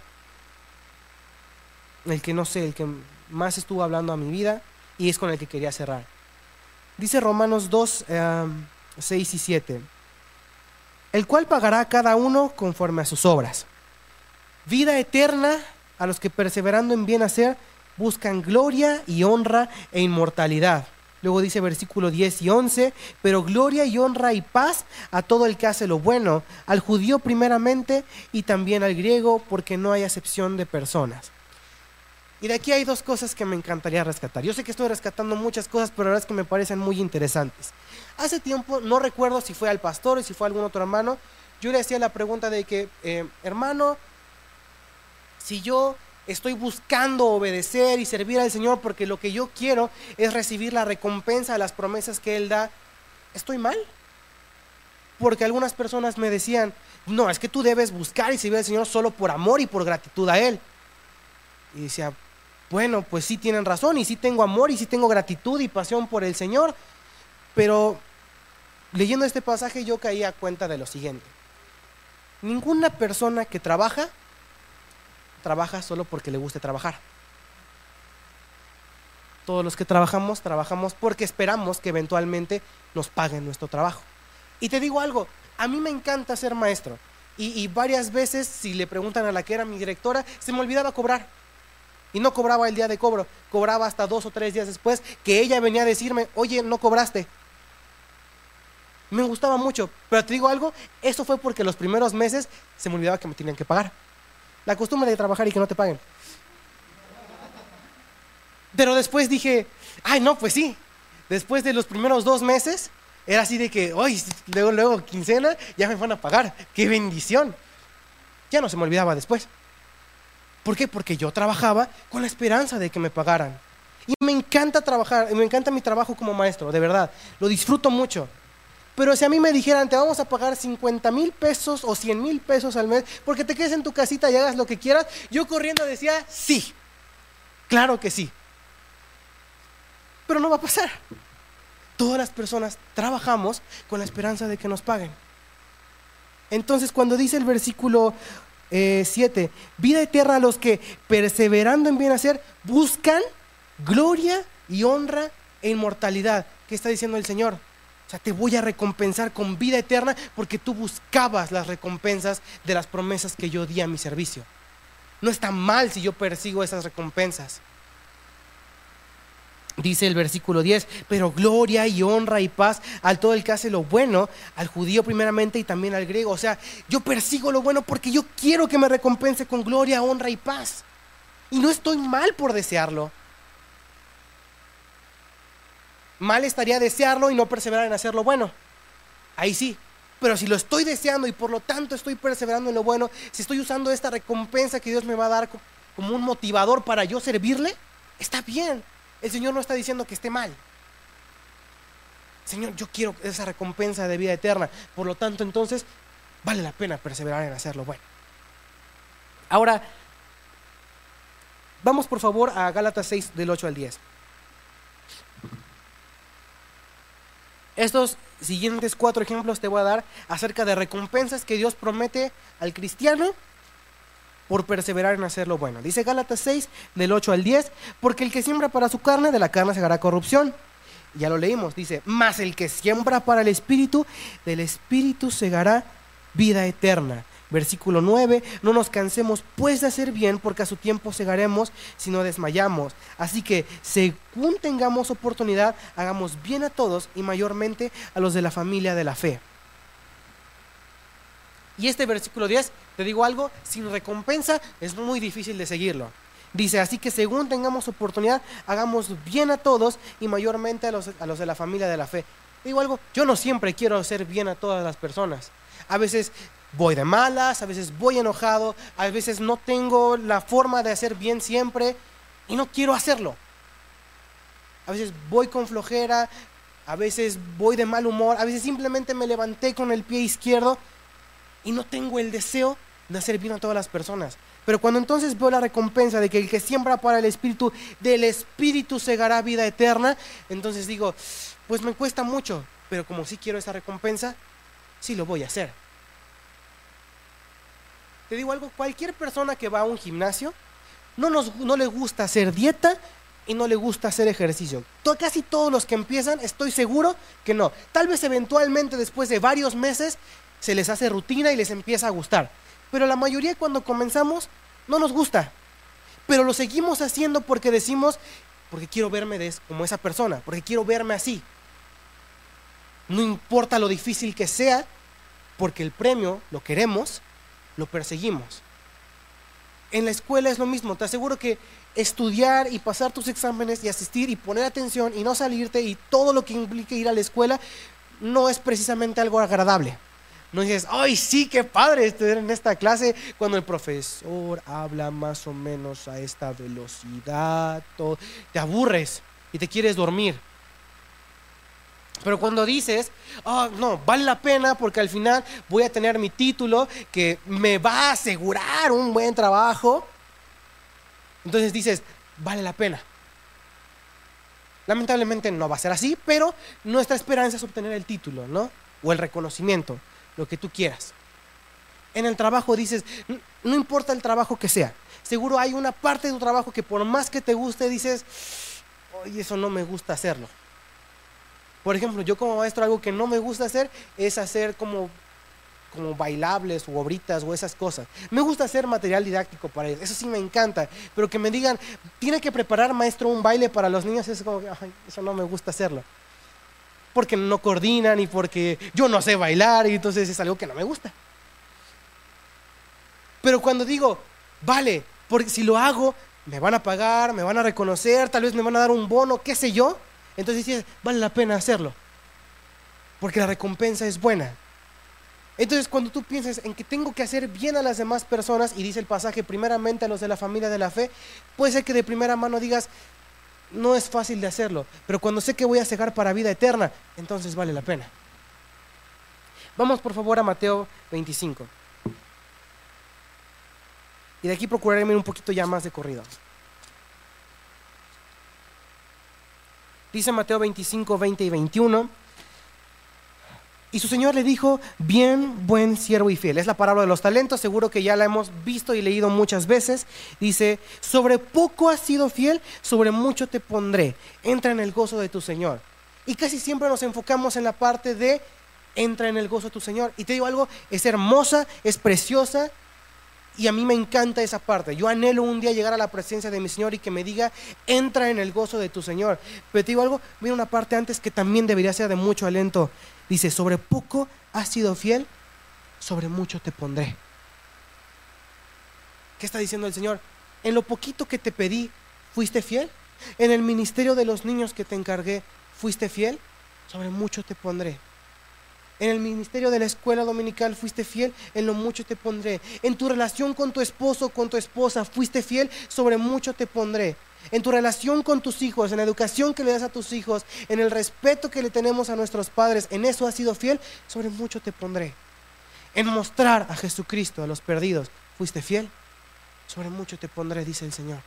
Speaker 1: el que, no sé, el que más estuvo hablando a mi vida, y es con el que quería cerrar. Dice Romanos dos, eh, seis y siete: el cual pagará a cada uno conforme a sus obras. Vida eterna a los que, perseverando en bien hacer, buscan gloria y honra e inmortalidad. Luego dice versículo diez y once: pero gloria y honra y paz a todo el que hace lo bueno, al judío primeramente y también al griego, porque no hay acepción de personas. Y de aquí hay dos cosas que me encantaría rescatar. Yo sé que estoy rescatando muchas cosas, pero la verdad es que me parecen muy interesantes. Hace tiempo, no recuerdo si fue al pastor o si fue a algún otro hermano, yo le hacía la pregunta de que, eh, hermano, si yo estoy buscando obedecer y servir al Señor porque lo que yo quiero es recibir la recompensa de las promesas que Él da, ¿estoy mal? Porque algunas personas me decían, no, es que tú debes buscar y servir al Señor solo por amor y por gratitud a Él. Y decía, bueno, pues sí tienen razón, y sí tengo amor y sí tengo gratitud y pasión por el Señor, pero leyendo este pasaje yo caí a cuenta de lo siguiente: ninguna persona que trabaja trabaja solo porque le guste trabajar. Todos los que trabajamos, trabajamos porque esperamos que eventualmente nos paguen nuestro trabajo. Y te digo algo, a mí me encanta ser maestro, y, y varias veces, si le preguntan a la que era mi directora, se me olvidaba cobrar. Y no cobraba el día de cobro, cobraba hasta dos o tres días después, que ella venía a decirme, oye, no cobraste. Me gustaba mucho, pero te digo algo, eso fue porque los primeros meses se me olvidaba que me tenían que pagar. La costumbre de trabajar y que no te paguen. Pero después dije, ay no, pues sí. Después de los primeros dos meses, era así de que, ay, luego, luego, quincena, ya me van a pagar. ¡Qué bendición! Ya no se me olvidaba después. ¿Por qué? Porque yo trabajaba con la esperanza de que me pagaran. Y me encanta trabajar, me encanta mi trabajo como maestro, de verdad. Lo disfruto mucho. Pero si a mí me dijeran, te vamos a pagar cincuenta mil pesos o cien mil pesos al mes porque te quedes en tu casita y hagas lo que quieras, yo corriendo decía, sí, claro que sí. Pero no va a pasar. Todas las personas trabajamos con la esperanza de que nos paguen. Entonces, cuando dice el versículo siete, eh, vida eterna a los que, perseverando en bien hacer, buscan gloria y honra e inmortalidad. ¿Qué está diciendo el Señor? O sea, te voy a recompensar con vida eterna porque tú buscabas las recompensas de las promesas que yo di a mi servicio. No está mal si yo persigo esas recompensas. Dice el versículo diez, pero gloria y honra y paz al todo el que hace lo bueno, al judío primeramente y también al griego. O sea, yo persigo lo bueno porque yo quiero que me recompense con gloria, honra y paz. Y no estoy mal por desearlo. Mal estaría desearlo y no perseverar en hacer lo bueno. Ahí sí. Pero si lo estoy deseando y por lo tanto estoy perseverando en lo bueno, si estoy usando esta recompensa que Dios me va a dar como un motivador para yo servirle, está bien. El Señor no está diciendo que esté mal. Señor, yo quiero esa recompensa de vida eterna. Por lo tanto, entonces, vale la pena perseverar en hacer lo bueno. Ahora, vamos por favor a Gálatas seis, del ocho al diez. Estos siguientes cuatro ejemplos te voy a dar acerca de recompensas que Dios promete al cristiano por perseverar en hacer lo bueno. Dice Gálatas seis, del ocho al diez, porque el que siembra para su carne, de la carne segará corrupción. Ya lo leímos, dice, mas el que siembra para el Espíritu, del Espíritu segará vida eterna. Versículo nueve, no nos cansemos pues de hacer bien, porque a su tiempo segaremos si no desmayamos. Así que según tengamos oportunidad, hagamos bien a todos y mayormente a los de la familia de la fe. Y este versículo diez, te digo algo, sin recompensa es muy difícil de seguirlo. Dice, así que según tengamos oportunidad, hagamos bien a todos y mayormente a los, a los de la familia de la fe. Te digo algo, yo no siempre quiero hacer bien a todas las personas. A veces voy de malas, a veces voy enojado, a veces no tengo la forma de hacer bien siempre y no quiero hacerlo. A veces voy con flojera, a veces voy de mal humor, a veces simplemente me levanté con el pie izquierdo y no tengo el deseo de hacer bien a todas las personas. Pero cuando entonces veo la recompensa de que el que siembra para el Espíritu, del Espíritu segará vida eterna, entonces digo, pues me cuesta mucho, pero como sí quiero esa recompensa, sí lo voy a hacer. Te digo algo, cualquier persona que va a un gimnasio, no, nos, no le gusta hacer dieta y no le gusta hacer ejercicio. To- casi todos los que empiezan, estoy seguro que no. Tal vez eventualmente después de varios meses se les hace rutina y les empieza a gustar. Pero la mayoría cuando comenzamos no nos gusta. Pero lo seguimos haciendo porque decimos, porque quiero verme de, como esa persona, porque quiero verme así. No importa lo difícil que sea, porque el premio lo queremos, lo perseguimos. En la escuela es lo mismo. Te aseguro que estudiar y pasar tus exámenes y asistir y poner atención y no salirte y todo lo que implique ir a la escuela no es precisamente algo agradable. No dices, ¡ay, sí, qué padre estudiar en esta clase! Cuando el profesor habla más o menos a esta velocidad, todo, te aburres y te quieres dormir. Pero cuando dices, oh, no, vale la pena porque al final voy a tener mi título que me va a asegurar un buen trabajo, entonces dices, vale la pena. Lamentablemente no va a ser así, pero nuestra esperanza es obtener el título, ¿no? O el reconocimiento, lo que tú quieras. En el trabajo dices, no importa el trabajo que sea, seguro hay una parte de tu trabajo que por más que te guste dices, oye, eso no me gusta hacerlo. Por ejemplo, yo como maestro algo que no me gusta hacer es hacer como, como bailables o obritas o esas cosas. Me gusta hacer material didáctico para ellos, eso sí me encanta, pero que me digan, tiene que preparar maestro un baile para los niños, es como, ay, eso no me gusta hacerlo. Porque no coordinan y porque yo no sé bailar y entonces es algo que no me gusta. Pero cuando digo, vale, porque si lo hago, me van a pagar, me van a reconocer, tal vez me van a dar un bono, qué sé yo, entonces sí, vale la pena hacerlo, porque la recompensa es buena. Entonces cuando tú piensas en que tengo que hacer bien a las demás personas, y dice el pasaje, primeramente a los de la familia de la fe, puede ser que de primera mano digas, no es fácil de hacerlo, pero cuando sé que voy a cegar para vida eterna, entonces vale la pena. Vamos por favor a Mateo veinticinco. Y de aquí procuraré ir un poquito ya más de corrido. Dice Mateo veinticinco, veinte y veintiuno. Y su Señor le dijo, bien, buen siervo y fiel. Es la parábola de los talentos, seguro que ya la hemos visto y leído muchas veces. Dice, sobre poco has sido fiel, sobre mucho te pondré. Entra en el gozo de tu Señor. Y casi siempre nos enfocamos en la parte de, entra en el gozo de tu Señor. Y te digo algo, es hermosa, es preciosa. Y a mí me encanta esa parte. Yo anhelo un día llegar a la presencia de mi Señor y que me diga, entra en el gozo de tu Señor. Pero te digo algo, viene una parte antes que también debería ser de mucho aliento. Dice, sobre poco has sido fiel, sobre mucho te pondré. ¿Qué está diciendo el Señor? En lo poquito que te pedí, ¿fuiste fiel? En el ministerio de los niños que te encargué, ¿fuiste fiel? Sobre mucho te pondré. En el ministerio de la escuela dominical fuiste fiel, en lo mucho te pondré. En tu relación con tu esposo, con tu esposa, fuiste fiel, sobre mucho te pondré. En tu relación con tus hijos, en la educación que le das a tus hijos, en el respeto que le tenemos a nuestros padres, en eso has sido fiel, sobre mucho te pondré. En mostrar a Jesucristo a los perdidos, fuiste fiel, sobre mucho te pondré, dice el Señor.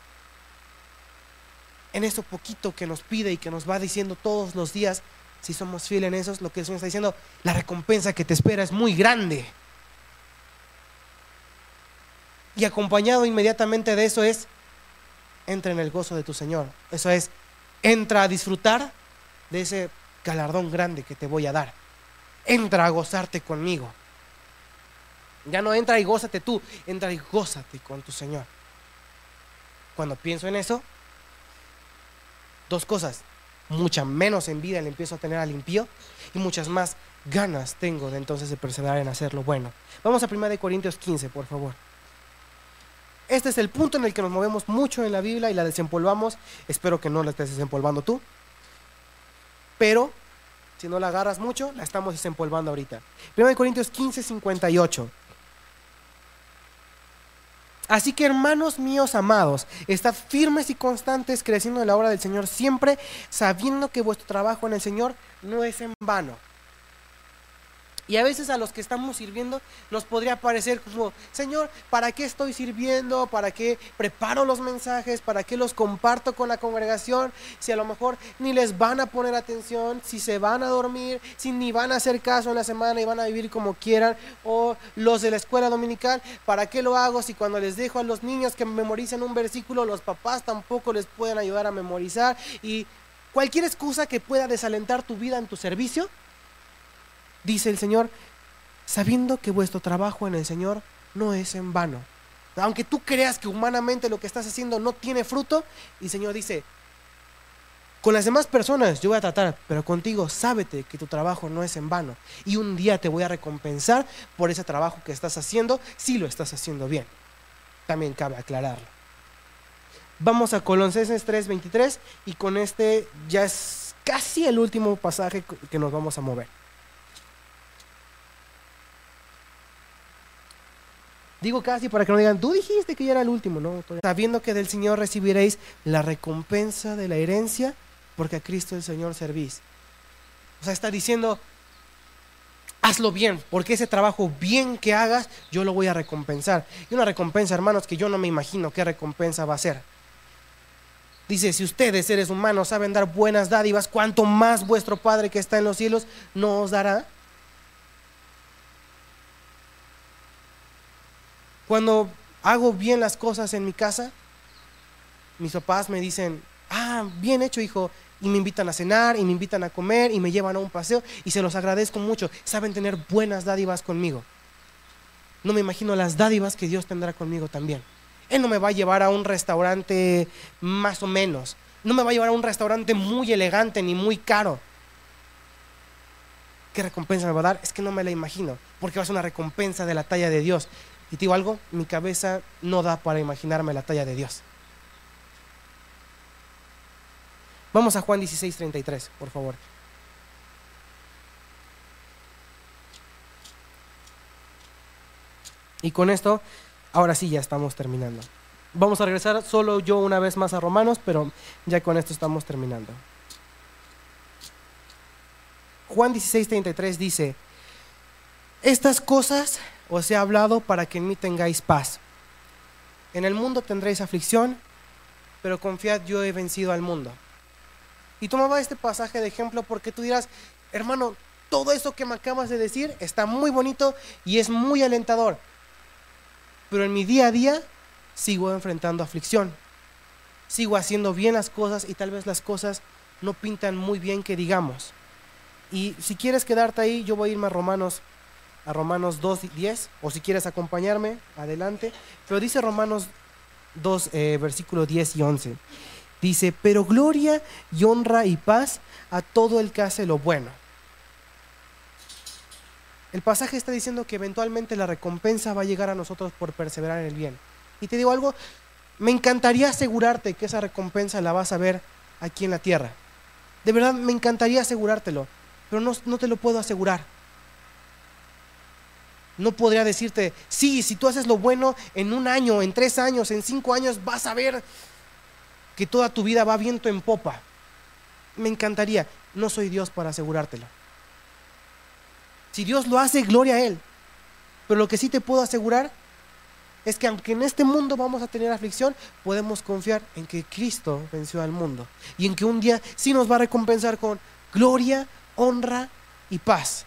Speaker 1: En eso poquito que nos pide y que nos va diciendo todos los días, si somos fieles en eso, lo que el Señor está diciendo, la recompensa que te espera es muy grande. Y acompañado inmediatamente de eso es, entra en el gozo de tu Señor. Eso es, entra a disfrutar de ese galardón grande que te voy a dar. Entra a gozarte conmigo. Ya no entra y gózate tú, entra y gózate con tu Señor. Cuando pienso en eso, dos cosas. Mucha menos envidia le empiezo a tener al impío y muchas más ganas tengo de entonces de perseverar en hacer lo bueno. Vamos a primera de Corintios quince, por favor. Este es el punto en el que nos movemos mucho en la Biblia y la desempolvamos. Espero que no la estés desempolvando tú, pero si no la agarras mucho, la estamos desempolvando ahorita. primera de Corintios quince, cincuenta y ocho. Así que, hermanos míos amados, estad firmes y constantes, creciendo en la obra del Señor siempre, sabiendo que vuestro trabajo en el Señor no es en vano. Y a veces a los que estamos sirviendo nos podría parecer como, Señor, ¿para qué estoy sirviendo? ¿Para qué preparo los mensajes? ¿Para qué los comparto con la congregación? Si a lo mejor ni les van a poner atención, si se van a dormir, si ni van a hacer caso en la semana y van a vivir como quieran. O los de la escuela dominical, ¿para qué lo hago? Si cuando les dejo a los niños que memoricen un versículo, los papás tampoco les pueden ayudar a memorizar. Y cualquier excusa que pueda desalentar tu vida en tu servicio. Dice el Señor, sabiendo que vuestro trabajo en el Señor no es en vano. Aunque tú creas que humanamente lo que estás haciendo no tiene fruto, y el Señor dice, con las demás personas yo voy a tratar, pero contigo sábete que tu trabajo no es en vano. Y un día te voy a recompensar por ese trabajo que estás haciendo, si lo estás haciendo bien. También cabe aclararlo. Vamos a Colosenses tres veintitrés, y con este ya es casi el último pasaje que nos vamos a mover. Digo casi para que no digan, tú dijiste que ya era el último, ¿no? Sabiendo que del Señor recibiréis la recompensa de la herencia, porque a Cristo el Señor servís. O sea, está diciendo, hazlo bien, porque ese trabajo bien que hagas, yo lo voy a recompensar. Y una recompensa, hermanos, que yo no me imagino qué recompensa va a ser. Dice, si ustedes, seres humanos, saben dar buenas dádivas, ¿cuánto más vuestro Padre que está en los cielos no os dará? Cuando hago bien las cosas en mi casa, mis papás me dicen, ah, bien hecho, hijo, y me invitan a cenar, y me invitan a comer, y me llevan a un paseo, y se los agradezco mucho. Saben tener buenas dádivas conmigo. No me imagino las dádivas que Dios tendrá conmigo también. Él no me va a llevar a un restaurante más o menos, no me va a llevar a un restaurante muy elegante ni muy caro. ¿Qué recompensa me va a dar? Es que no me la imagino, porque va a ser una recompensa de la talla de Dios. Y te digo algo, mi cabeza no da para imaginarme la talla de Dios. Vamos a Juan dieciséis treinta y tres, por favor. Y con esto, ahora sí ya estamos terminando. Vamos a regresar solo yo una vez más a Romanos, pero ya con esto estamos terminando. Juan dieciséis treinta y tres dice, estas cosas os he hablado para que en mí tengáis paz. En el mundo tendréis aflicción, pero confiad, yo he vencido al mundo. Y tomaba este pasaje de ejemplo porque tú dirás, hermano, todo eso que me acabas de decir está muy bonito y es muy alentador, pero en mi día a día sigo enfrentando aflicción, sigo haciendo bien las cosas y tal vez las cosas no pintan muy bien que digamos. Y si quieres quedarte ahí, yo voy a irme a Romanos a Romanos dos diez, o si quieres acompañarme, adelante. Pero dice Romanos dos, eh, versículo diez y once. Dice, pero gloria y honra y paz a todo el que hace lo bueno. El pasaje está diciendo que eventualmente la recompensa va a llegar a nosotros por perseverar en el bien. Y te digo algo, me encantaría asegurarte que esa recompensa la vas a ver aquí en la tierra. De verdad, me encantaría asegurártelo, pero no, no te lo puedo asegurar. No podría decirte, sí, si tú haces lo bueno en un año, en tres años, en cinco años, vas a ver que toda tu vida va viento en popa. Me encantaría, no soy Dios para asegurártelo. Si Dios lo hace, gloria a Él. Pero lo que sí te puedo asegurar es que aunque en este mundo vamos a tener aflicción, podemos confiar en que Cristo venció al mundo y en que un día sí nos va a recompensar con gloria, honra y paz.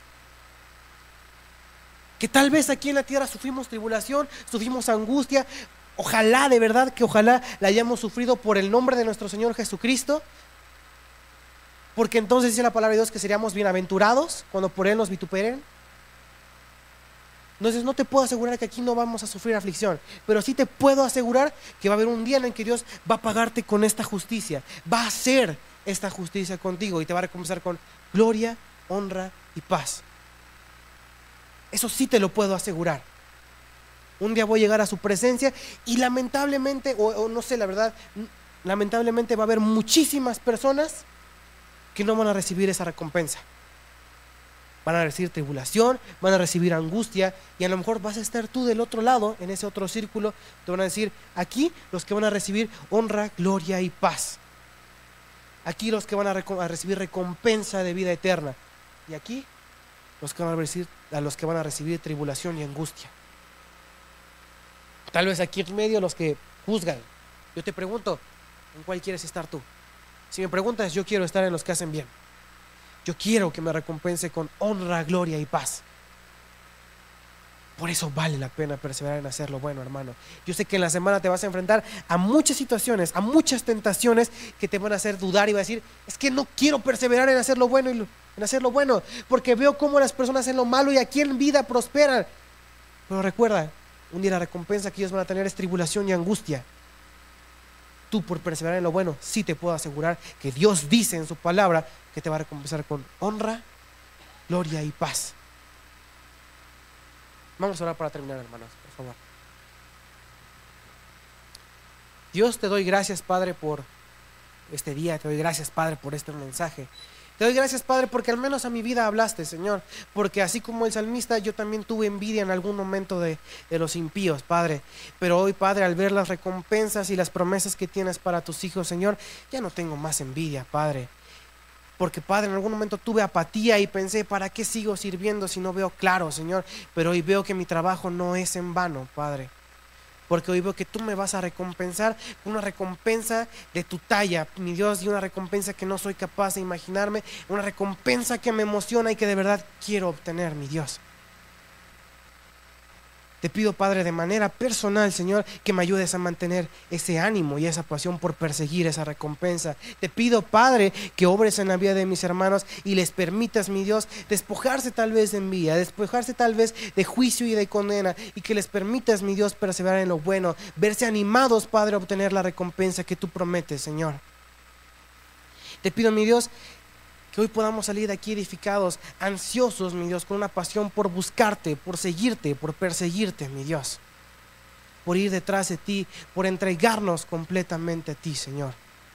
Speaker 1: Que tal vez aquí en la tierra sufrimos tribulación, sufrimos angustia. Ojalá, de verdad, que ojalá la hayamos sufrido por el nombre de nuestro Señor Jesucristo. Porque entonces dice la palabra de Dios que seríamos bienaventurados cuando por Él nos vituperen. Entonces no te puedo asegurar que aquí no vamos a sufrir aflicción, pero sí te puedo asegurar que va a haber un día en el que Dios va a pagarte con esta justicia. Va a hacer esta justicia contigo y te va a recompensar con gloria, honra y paz. Eso sí te lo puedo asegurar. Un día voy a llegar a su presencia y lamentablemente, o, o no sé, la verdad, lamentablemente va a haber muchísimas personas que no van a recibir esa recompensa. Van a recibir tribulación, van a recibir angustia, y a lo mejor vas a estar tú del otro lado, en ese otro círculo. Te van a decir, aquí los que van a recibir honra, gloria y paz. Aquí los que van a, a recibir recompensa de vida eterna. Y aquí los que van a recibir, a los que van a recibir tribulación y angustia. Tal vez aquí en medio los que juzgan. Yo te pregunto, ¿en cuál quieres estar tú? Si me preguntas, yo quiero estar en los que hacen bien. Yo quiero que me recompense con honra, gloria y paz. Por eso vale la pena perseverar en hacer lo bueno, hermano. Yo sé que en la semana te vas a enfrentar a muchas situaciones, a muchas tentaciones que te van a hacer dudar y vas a decir, es que no quiero perseverar en hacer lo bueno, y lo, en hacer lo bueno, porque veo cómo las personas hacen lo malo y aquí en vida prosperan. Pero recuerda, un día la recompensa que ellos van a tener es tribulación y angustia. Tú, por perseverar en lo bueno, sí te puedo asegurar que Dios dice en su palabra que te va a recompensar con honra, gloria y paz. Vamos a orar para terminar, hermanos, por favor. Dios, te doy gracias, Padre, por este día. Te doy gracias, Padre, por este mensaje. Te doy gracias, Padre, porque al menos a mi vida hablaste, Señor. Porque así como el salmista, yo también tuve envidia en algún momento de, de los impíos, Padre. Pero hoy, Padre, al ver las recompensas y las promesas que tienes para tus hijos, Señor, ya no tengo más envidia, Padre. Porque, Padre, en algún momento tuve apatía y pensé, ¿para qué sigo sirviendo si no veo claro, Señor? Pero hoy veo que mi trabajo no es en vano, Padre. Porque hoy veo que tú me vas a recompensar con una recompensa de tu talla, mi Dios, y una recompensa que no soy capaz de imaginarme, una recompensa que me emociona y que de verdad quiero obtener, mi Dios. Te pido, Padre, de manera personal, Señor, que me ayudes a mantener ese ánimo y esa pasión por perseguir esa recompensa. Te pido, Padre, que obres en la vida de mis hermanos y les permitas, mi Dios, despojarse tal vez de envidia, despojarse tal vez de juicio y de condena, y que les permitas, mi Dios, perseverar en lo bueno, verse animados, Padre, a obtener la recompensa que tú prometes, Señor. Te pido, mi Dios, que hoy podamos salir de aquí edificados, ansiosos, mi Dios, con una pasión por buscarte, por seguirte, por perseguirte, mi Dios. Por ir detrás de ti, por entregarnos completamente a ti, Señor.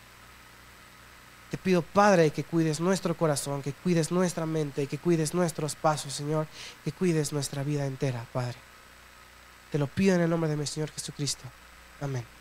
Speaker 1: Te pido, Padre, que cuides nuestro corazón, que cuides nuestra mente, que cuides nuestros pasos, Señor, que cuides nuestra vida entera, Padre. Te lo pido en el nombre de mi Señor Jesucristo. Amén.